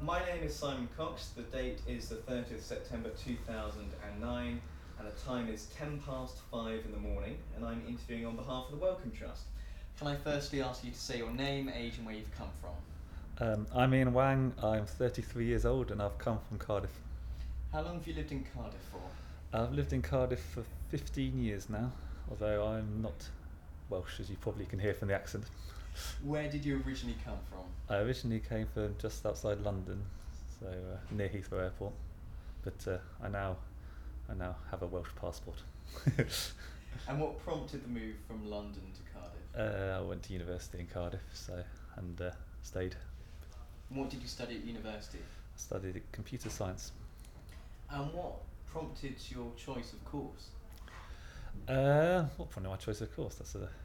My name is Simon Cox. The date is the 30th September 2009, and the time is 5:10 in the morning, and I'm interviewing on behalf of the Wellcome Trust. Can I firstly ask you to say your name, age, and where you've come from? I'm Ian Wang, I'm 33 years old and I've come from Cardiff. How long have you lived in Cardiff for? I've lived in Cardiff for 15 years now, although I'm not Welsh, as you probably can hear from the accent. Where did you originally come from? I originally came from just outside London, so near Heathrow Airport, but I now have a Welsh passport. And what prompted the move from London to Cardiff? I went to university in Cardiff, and stayed. What did you study at university? I studied computer science. And what prompted your choice of course? What prompted my choice of course?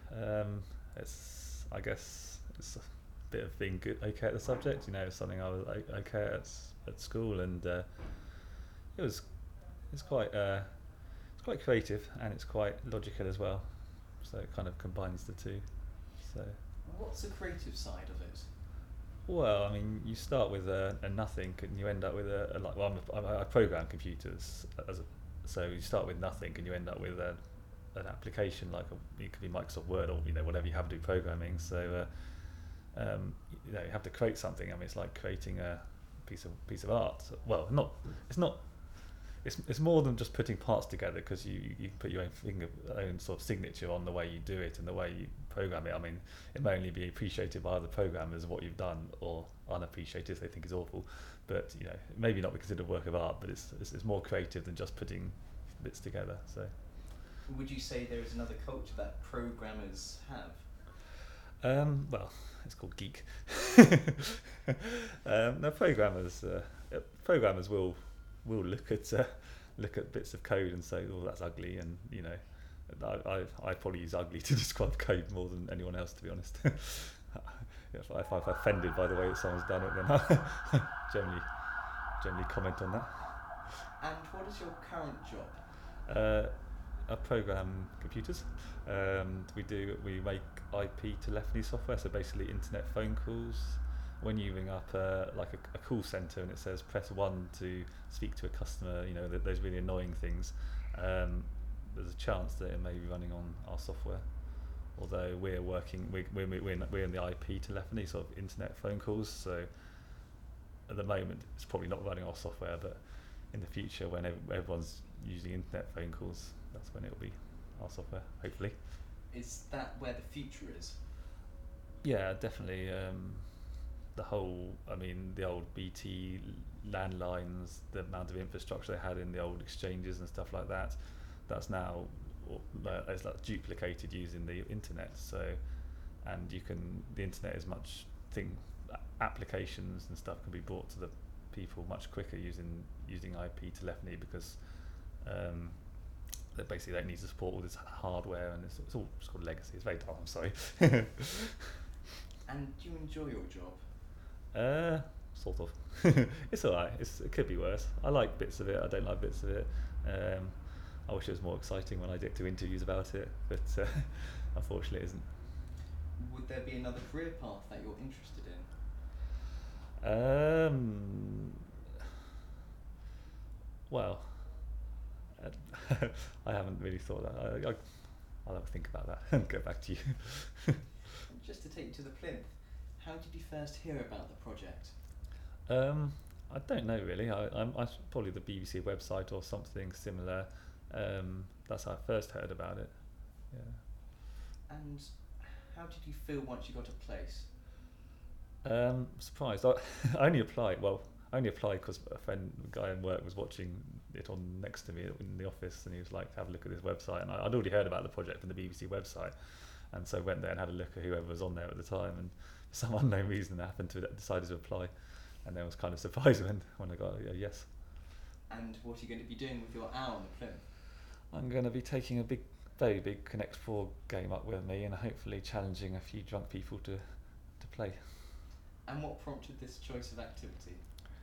I guess it's a bit of being okay at the subject. It's something I was okay at school, and it's quite creative and it's quite logical as well. So it kind of combines the two. So. What's the creative side of it? Well, I mean, you start with a nothing, and you end up with I program computers, so you start with nothing, and you end up with an application it could be Microsoft Word or whatever you have to do programming. So you have to create something. I mean, it's like creating a piece of art. Well, it's not. It's more than just putting parts together, because you put your own sort of signature on the way you do it and the way you program it. I mean, it may only be appreciated by other programmers what you've done, or unappreciated if they think it's awful. But it maybe not be considered a work of art, but it's more creative than just putting bits together. So. Would you say there is another culture that programmers have? Well, it's called geek. No, programmers will look at bits of code and say, "Oh, that's ugly," and I probably use ugly to describe code more than anyone else, to be honest. If I'm offended by the way that someone's done it, then I generally comment on that. And what is your current job? I program computers. We make IP telephony software, so basically internet phone calls. When you ring up a call centre and it says press 1 to speak to a customer, those really annoying things, there's a chance that it may be running on our software. Although we're in the IP telephony, sort of internet phone calls, so at the moment it's probably not running our software, but in the future when everyone's using internet phone calls, that's when it'll be our software, hopefully. Is that where the future is? Yeah, definitely. The old BT landlines, the amount of infrastructure they had in the old exchanges and stuff like that, that's now it's duplicated using the internet. So, and the internet is applications and stuff can be brought to the people much quicker using IP telephony, because that basically don't need to support all this hardware, and it's all just called legacy. It's very dull, I'm sorry. And do you enjoy your job? Sort of. It's alright. It could be worse. I like bits of it. I don't like bits of it. I wish it was more exciting when I did do interviews about it, but unfortunately it isn't. Would there be another career path that you're interested in? Well, I haven't really thought that. I'll have a think about that and get back to you. Just to take you to the plinth, how did you first hear about the project? I don't know really. I probably the BBC website or something similar. That's how I first heard about it. Yeah. And how did you feel once you got a place? Surprised. I only applied because a guy in work was watching it on next to me in the office, and he was like, "Have a look at this website." And I'd already heard about the project from the BBC website, and so went there and had a look at whoever was on there at the time, and for some unknown reason I happened to decided to apply, and then I was kind of surprised when I got a yes. And what are you going to be doing with your hour on the plinth? I'm going to be taking a very big Connect 4 game up with me, and hopefully challenging a few drunk people to play. And what prompted this choice of activity?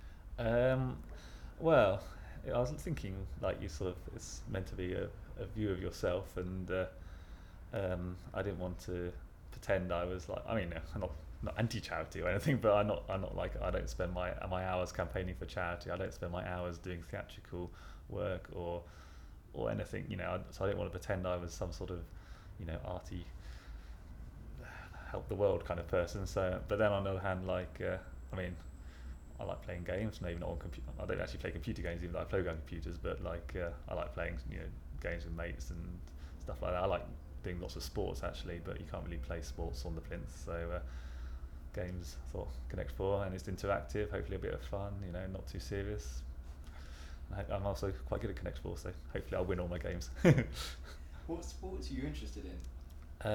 Well, I was thinking it's meant to be a view of yourself, and I didn't want to pretend I was I'm not not anti-charity or anything, but I'm not like, I don't spend my hours campaigning for charity. I don't spend my hours doing theatrical work or anything, you know. So I didn't want to pretend I was some sort of, you know, arty, help the world kind of person. So, but then on the other hand, like, I mean, I like playing games, maybe not on computer. I don't actually play computer games, even though I program computers. But like, I like playing, you know, games with mates and stuff like that. I like doing lots of sports actually, but you can't really play sports on the plinth. So games, I thought Connect Four, and it's interactive. Hopefully a bit of fun, you know, not too serious. I'm also quite good at Connect Four, so hopefully I'll win all my games. What sports are you interested in?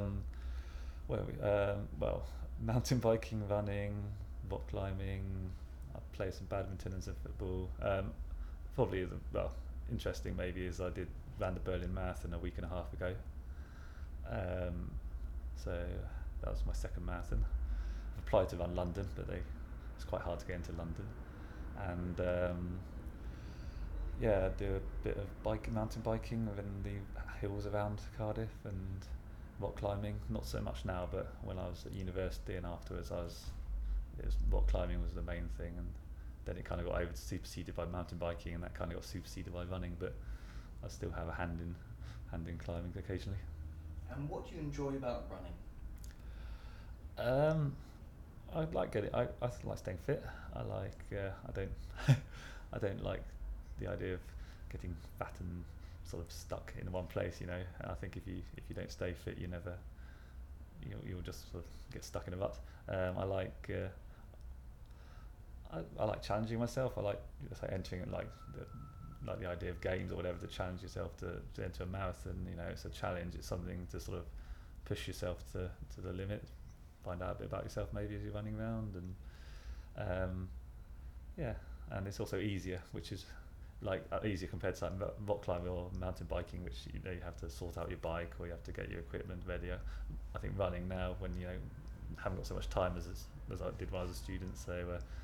Well, mountain biking, running, rock climbing. I play some badminton and some football. Probably interesting maybe is I ran the Berlin Marathon a week and a half ago. So that was my second marathon. I've applied to run London, but it's quite hard to get into London. And I do a bit of mountain biking within the hills around Cardiff, and rock climbing. Not so much now, but when I was at university and afterwards, rock climbing was the main thing, and then it kind of got superseded by mountain biking, and that kind of got superseded by running. But I still have a hand in climbing occasionally. And what do you enjoy about running? I like staying fit. I like I don't I don't like the idea of getting fat and sort of stuck in one place, you know. I think if you don't stay fit, you'll just sort of get stuck in a rut. I like challenging myself. I like entering the idea of games or whatever, to challenge yourself to enter a marathon. You know, it's a challenge. It's something to sort of push yourself to the limit, find out a bit about yourself maybe as you're running around, and and it's also easier, which is like easier compared to like rock climbing or mountain biking, which you have to sort out your bike or you have to get your equipment ready. I think running now, when you haven't got so much time as I did when I was a student, so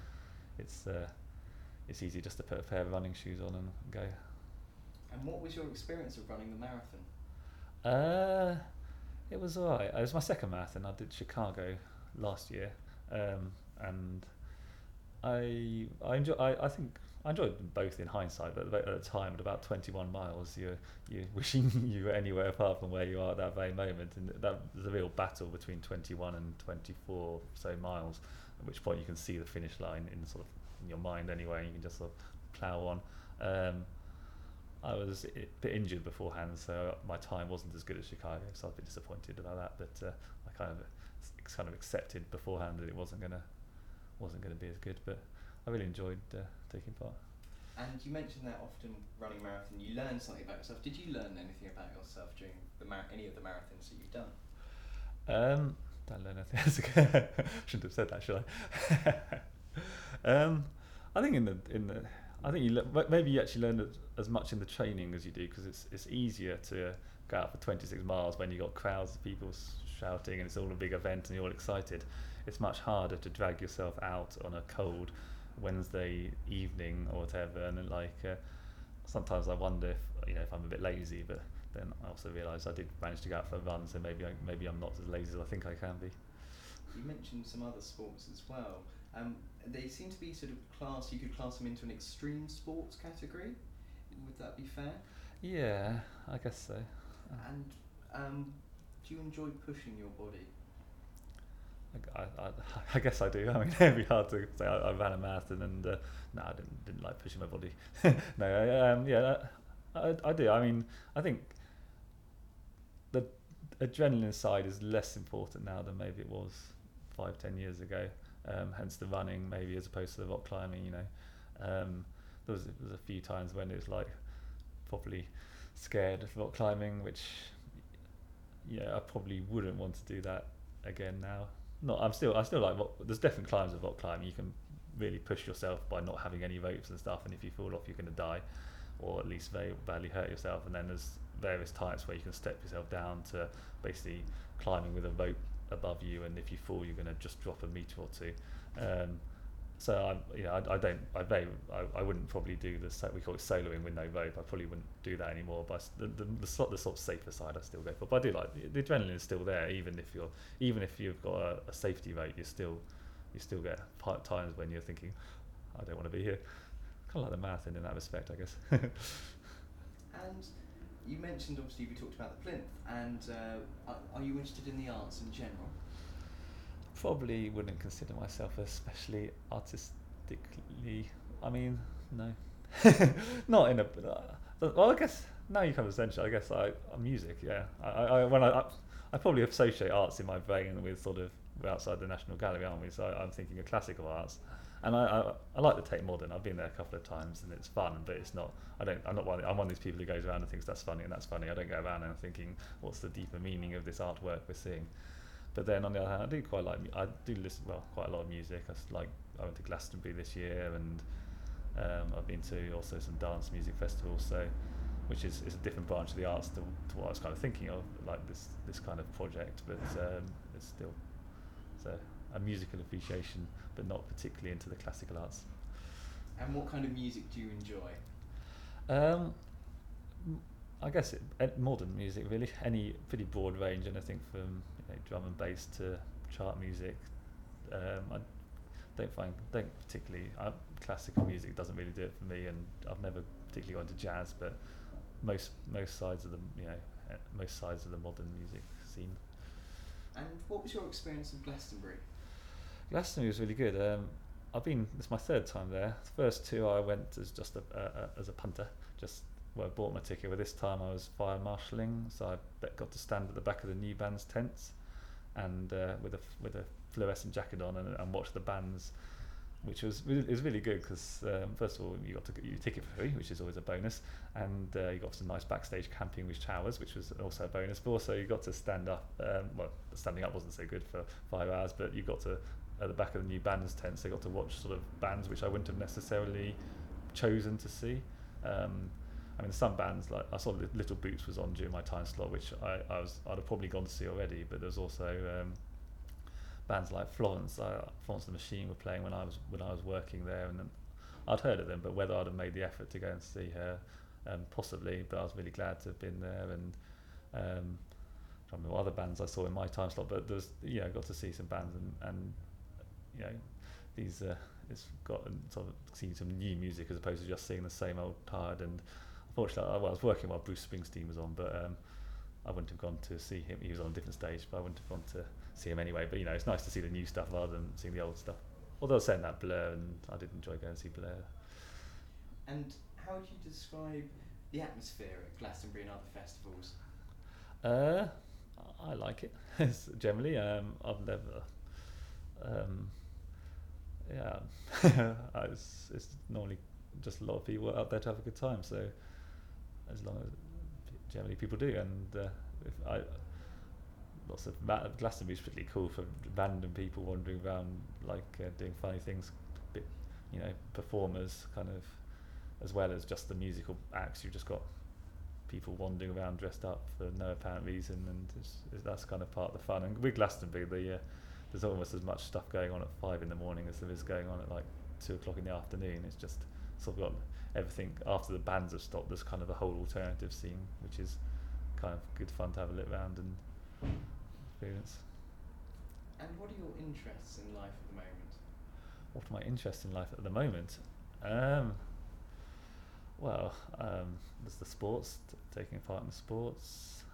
it's easy just to put a pair of running shoes on and go. And what was your experience of running the marathon? It was alright. It was my second marathon. I did Chicago last year, and I think I enjoyed them both in hindsight, but at the time, at about 21 miles, you're wishing you were anywhere apart from where you are at that very moment, and that was a real battle between 21 and 24 so miles, at which point you can see the finish line in your mind anyway, and you can just sort of plough on. I was a bit injured beforehand, so my time wasn't as good as Chicago, so I was a bit disappointed about that, but I kind of accepted beforehand that it wasn't gonna be as good, but I really enjoyed taking part. And you mentioned that often running a marathon, you learn something about yourself. Did you learn anything about yourself during any of the marathons that you've done? Don't learn anything. Shouldn't have said that, should I? I think I think maybe you actually learn as much in the training as you do, because it's easier to go out for 26 miles when you've got crowds of people shouting and it's all a big event and you're all excited. It's much harder to drag yourself out on a cold Wednesday evening or whatever, and sometimes I wonder if I'm a bit lazy, but then I also realise I did manage to go out for a run, so maybe I'm not as lazy as I think I can be. You mentioned some other sports as well. They seem to be sort of you could class them into an extreme sports category. Would that be fair? Yeah, I guess so. And do you enjoy pushing your body? I guess I do. I mean, it'd be hard to say I ran a marathon and I didn't like pushing my body. No, I do. I mean, I think the adrenaline side is less important now than maybe it was 5-10 years ago. Hence the running, maybe, as opposed to the rock climbing. There was a few times when it was like properly scared of rock climbing, which I probably wouldn't want to do that again now. I still like there's different climbs of rock climbing. You can really push yourself by not having any ropes and stuff, and if you fall off, you're going to die, or at least very badly hurt yourself. And then there's various types where you can step yourself down to basically climbing with a rope above you, and if you fall, you're going to just drop a meter or two. So I wouldn't probably do we call it soloing with no rope. I probably wouldn't do that anymore. But the sort of safer side I still go for. But I do like the adrenaline is still there, even if you've got a safety rope, you still get times when you're thinking, I don't want to be here. Kind of like the marathon in that respect, I guess. And you mentioned, obviously, we talked about the plinth, and are you interested in the arts in general? Probably wouldn't consider myself especially artistically. I mean, no, not in a. Well, I guess now you come to essential. I guess music. Yeah, I probably associate arts in my brain with sort of we're outside the National Gallery, aren't we? So I'm thinking of classical arts, and I like the Tate Modern. I've been there a couple of times and it's fun, but it's not. I'm one of these people who goes around and thinks that's funny and that's funny. I don't go around and thinking what's the deeper meaning of this artwork we're seeing. But then on the other hand, I do listen quite a lot of music. I went to Glastonbury this year, and I've been to also some dance music festivals. So, which is a different branch of the arts to what I was kind of thinking of, like this kind of project. But it's still a musical appreciation, but not particularly into the classical arts. And what kind of music do you enjoy? I guess modern music, really. Any pretty broad range, anything from drum and bass to chart music. I don't particularly. Classical music doesn't really do it for me, and I've never particularly gone into jazz. But most sides of the modern music scene. And what was your experience in Glastonbury? Glastonbury was really good. It's my third time there. The first two I went as just as a punter, I bought my ticket. But this time I was fire marshalling, so I got to stand at the back of the new band's tents, and with a fluorescent jacket on and watch the bands, which was really good because first of all you got to get your ticket for free, which is always a bonus, and you got some nice backstage camping with showers, which was also a bonus. But also you got to stand up. Standing up wasn't so good for 5 hours, but you got to at the back of the new band's tents. They got to watch sort of bands which I wouldn't have necessarily chosen to see. Some bands, like I saw Little Boots was on during my time slot, which I'd have probably gone to see already. But there's also bands like Florence the Machine were playing when I was working there, and I'd heard of them, but whether I'd have made the effort to go and see her, possibly. But I was really glad to have been there, and I don't remember what other bands I saw in my time slot. But there's got to see some bands, and these it's got sort of seeing some new music as opposed to just seeing the same old tired. And unfortunately, I was working while Bruce Springsteen was on, but I wouldn't have gone to see him. He was on a different stage, but I wouldn't have gone to see him anyway. But it's nice to see the new stuff rather than seeing the old stuff. Although I was saying that Blur, and I did enjoy going to see Blur. And how would you describe the atmosphere at Glastonbury and other festivals? I like it. Generally, I've never. It's normally just a lot of people out there to have a good time. So as long as generally people do, and lots of Glastonbury is particularly cool for random people wandering around, doing funny things, performers kind of, as well as just the musical acts. You've just got people wandering around dressed up for no apparent reason, and that's kind of part of the fun. And with Glastonbury, there's almost as much stuff going on at 5 a.m. as there is going on at 2 o'clock in the afternoon. It's just sort of got everything. After the bands have stopped, there's kind of a whole alternative scene, which is kind of good fun to have a look around and experience. And what are your interests in life at the moment? What are my interests in life at the moment? There's the sports, taking part in the sports,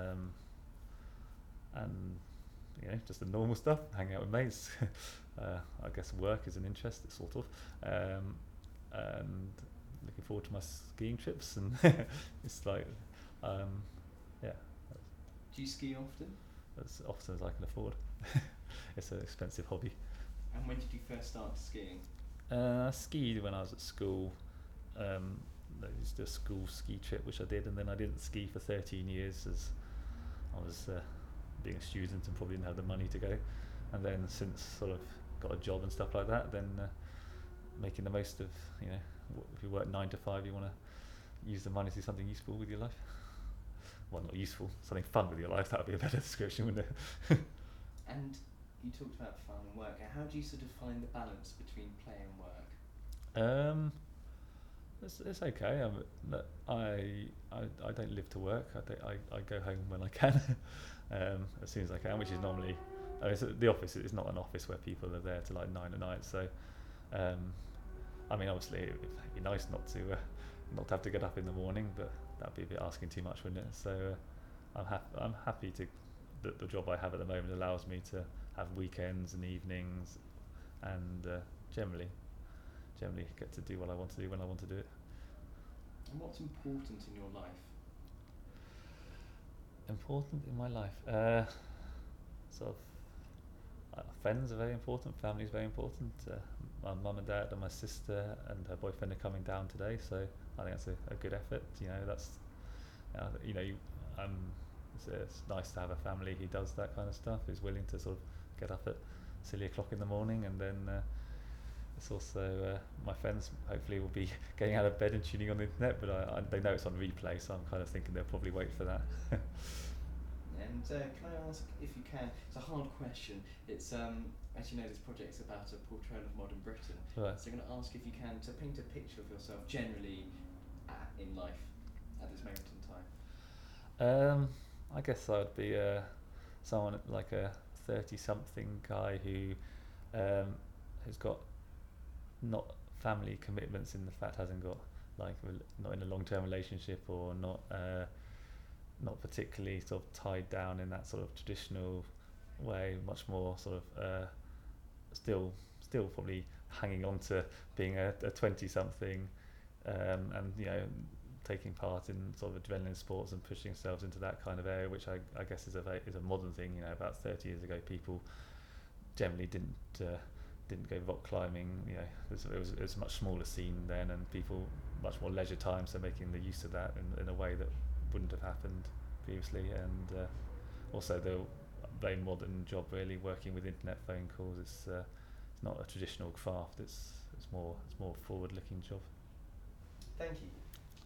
and just the normal stuff, hanging out with mates. I guess work is an interest, sort of, and looking forward to my skiing trips. And it's yeah. Do you ski often? As often as I can afford. It's an expensive hobby. And when did you first start skiing? I skied when I was at school. There was a school ski trip which I did, and then I didn't ski for 13 years as I was being a student and probably didn't have the money to go. And then since sort of got a job and stuff like that, then making the most of, if you work 9 to 5, you want to use the money to do something useful with your life. Well, not useful, something fun with your life. That would be a better description, wouldn't it? And you talked about fun and work. How do you sort of find the balance between play and Um, it's okay. I don't live to work. I go home when I can, as soon as I can, which is normally. I mean, the office is not an office where people are there till like 9 at night. So, um, I mean, obviously, it'd be nice not to have to get up in the morning, but that'd be a bit asking too much, wouldn't it? So, I'm happy to that the job I have at the moment allows me to have weekends and evenings, and generally get to do what I want to do when I want to do it. And what's important in your life? Important in my life, sort of. Friends are very important. Family is very important. My mum and dad and my sister and her boyfriend are coming down today, so I think that's a good effort. You know, that's you know, it's nice to have a family who does that kind of stuff. Who's willing to sort of get up at silly o'clock in the morning, and then it's also my friends hopefully will be getting out of bed and tuning on the internet, but they know it's on replay, so I'm kind of thinking they'll probably wait for that. And can I ask, if you can, it's a hard question. It's, as you know, this project's about a portrayal of modern Britain. Right. So I'm going to ask if you can to paint a picture of yourself generally in life at this moment in time. I guess I would be someone like a 30-something guy who has got not family commitments, in the fact hasn't got like not in a long-term relationship, or not particularly sort of tied down in that sort of traditional way, much more sort of still probably hanging on to being a 20-something, and you know, taking part in sort of adrenaline sports and pushing themselves into that kind of area, which I guess is a modern thing. You know, about 30 years ago, people generally didn't go rock climbing. You know, it was a much smaller scene then, and people much more leisure time, so making the use of that in a way that wouldn't have happened previously. And also the very modern job, really, working with internet phone calls. It's not a traditional craft. It's more forward-looking job. Thank you.